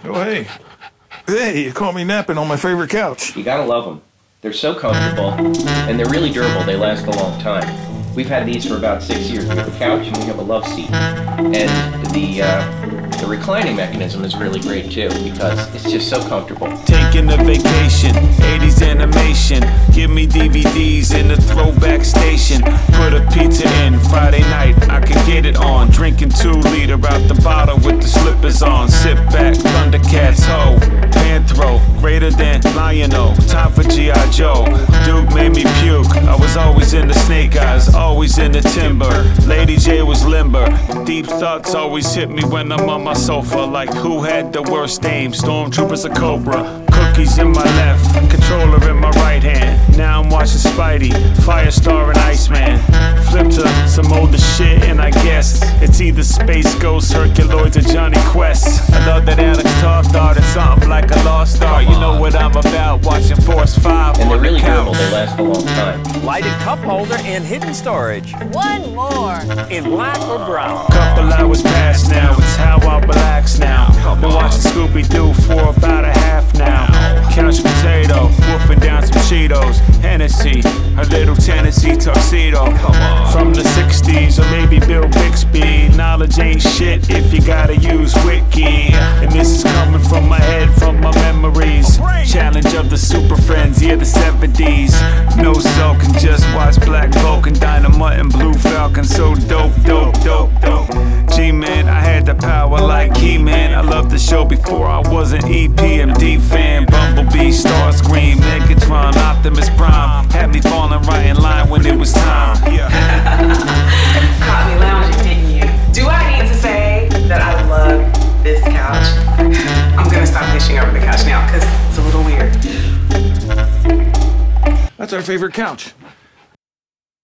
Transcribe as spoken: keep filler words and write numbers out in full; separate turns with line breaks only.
Oh, hey. Hey, you caught me napping on my favorite couch.
You gotta love them. They're so comfortable, and they're really durable. They last a long time. We've had these for about six years. We have a couch and we have a love seat. And the uh, the reclining mechanism is really great too, because it's just so comfortable.
Taking a vacation, eighties animation. Give me D V Ds in the throwback station. Put a pizza in, Friday night, I can get it on. Drinking two liter out the bottle with the slippers on. Sit back, Thundercats, ho. Panthro, greater than Lion-O. Time for G I Joe. Duke made me puke. I was always in the snake eyes, always in the timber. Lady J was limber. Deep thoughts always hit me when I'm on my sofa. Like who had the worst aim? Stormtroopers or Cobra? Cookies in my left, controller in my right hand. Now I'm watching Spidey, Firestar and Iceman. Flip to some older shit and I guess it's either Space Ghost, Herculoids or Johnny Quest. I love that Alex Tarr started something like a lost art. You know what I'm about, watching Force five.
And they're
on the
really
couch.
durable. They last a long time.
Lighted cup holder and hidden storage.
One more.
In black or brown.
Couple hours past now, it's how I relax now. Been watching Scooby-Doo for about a half now. Couch potato, wolfing down some Cheetos. Hennessy, a little Tennessee tuxedo. From the sixties, or maybe Bill Bixby. Knowledge ain't shit if you gotta use Wiki. And this is coming from my head, from my memories. Challenge of the Super Friends, yeah, the seventies. No soaking, just watch Black Vulcan, Dynamite and Blue Falcon. So dope, dope, dope, dope. G-Man, I had the power like He-Man. I loved the show before I was an E P M D fan. Bumblebee, Starscream, Megatron, Optimus Prime. Had me falling right in line when it was time. Yeah.
Caught me lounging, didn't you? Do I need to say that I love this couch? I'm gonna stop dishing over the couch now because it's a little weird.
That's our favorite couch.